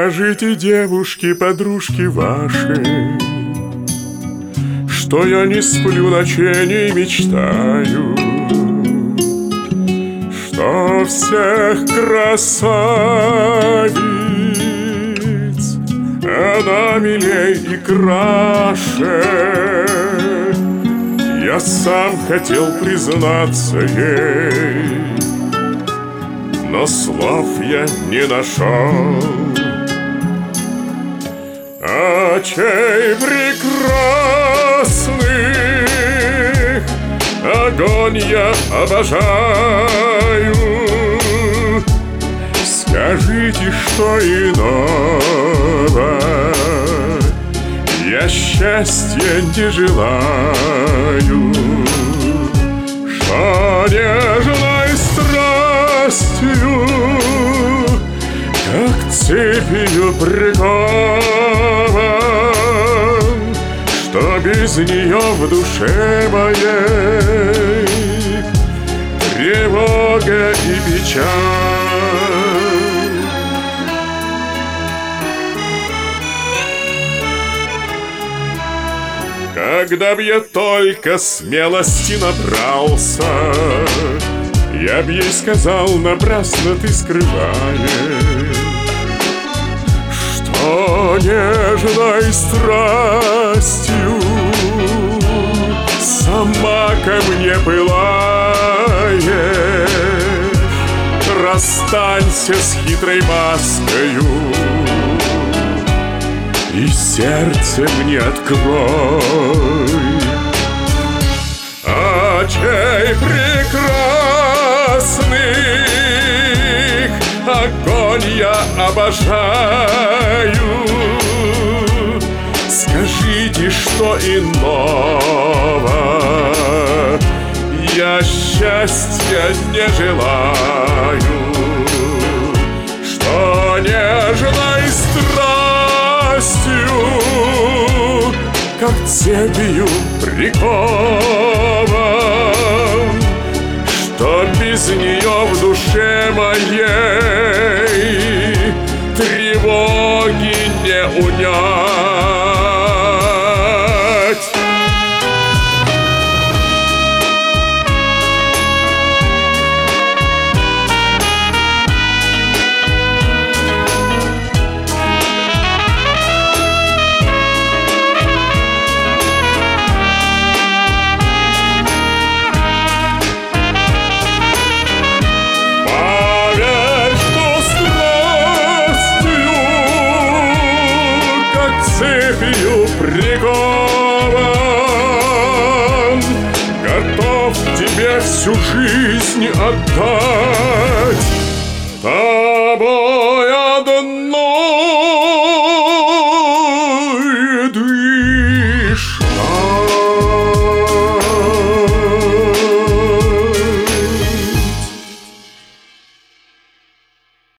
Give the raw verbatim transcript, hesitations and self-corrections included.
Скажите, девушки, подружки ваши, что я не сплю ночей, не мечтаю, что всех красавиц она милей и краше. Я сам хотел признаться ей, но слов я не нашел. Очей прекрасных огонь я обожаю. Скажите, что иного я счастья не желаю, что нежной страстью, как цепью прикован, что без нее в душе моей тревога и печаль. Когда б я только смелости набрался, я б ей сказал: напрасно ты скрываешь, что нежной страстью сама ко мне пылаешь. Расстанься с хитрой маскою и сердце мне открой. Очей прекрасных огонь я обожаю. Скажите, что иного я счастья не желаю, что нежной страстью, как цепью прикован, что без нее в душе моей тревоги не унять. Цепью прикован, готов тебе всю жизнь отдать.